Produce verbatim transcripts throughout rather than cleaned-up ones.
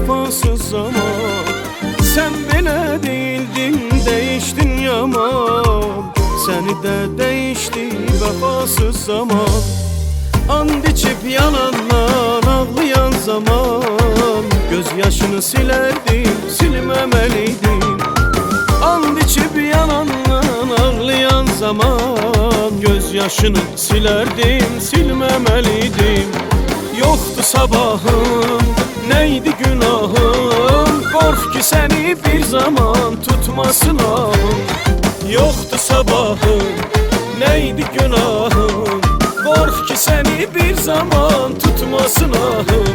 vefasız zaman. Sen bile değildin, değiştin yaman. Seni de değişti vefasız zaman. And içip yalandan ağlayan zaman, gözyaşını silerdim, silmemeliydim. And içip yalandan ağlayan zaman, gözyaşını silerdim, silmemeliydim. Yoktu sabahım, neydi günahım, kork ki seni bir zaman tutmasın ağım. Yoktu sabahım, neydi günahım, kork ki seni bir zaman tutmasın ahım.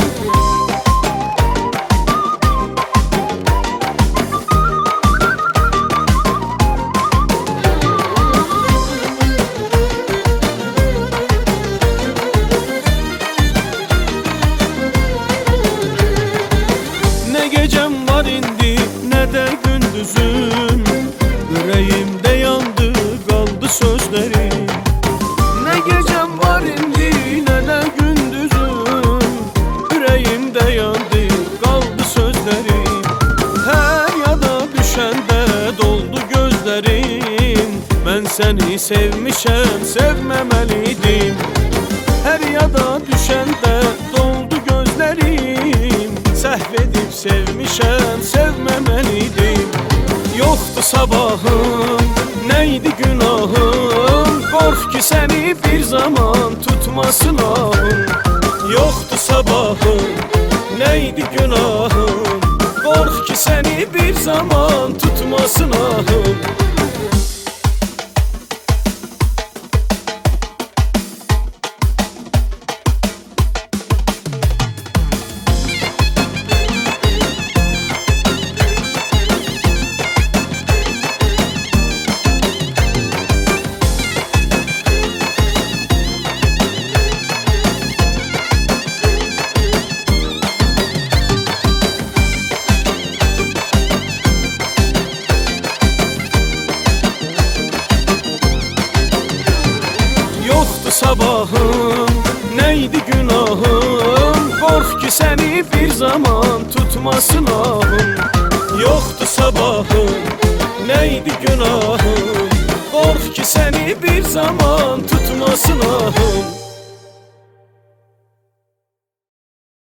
Ne gecem var indi ne de gündüzüm, yüreğimde yandı kaldı sözlerim. Ne gecem var indi ne de gündüzüm, yüreğimde yandı kaldı sözlerim. Her yana düşende doldu gözlerim, ben seni sevmişem sevmemeliydim. Her yana düşende doldu gözlerim, səhv edip sevmişem sevmemeliydim. Yoktu sabahım, neydi günahım, kork ki seni bir zaman tutmasın ağım. Yoktu sabahım, neydi günahım, kork ki seni bir zaman tutmasın ahım. Sabahım, neydi günahım, kork ki seni bir zaman tutmasın ağım. Yoktu sabahım, neydi günahım, kork ki seni bir zaman tutmasın ahım.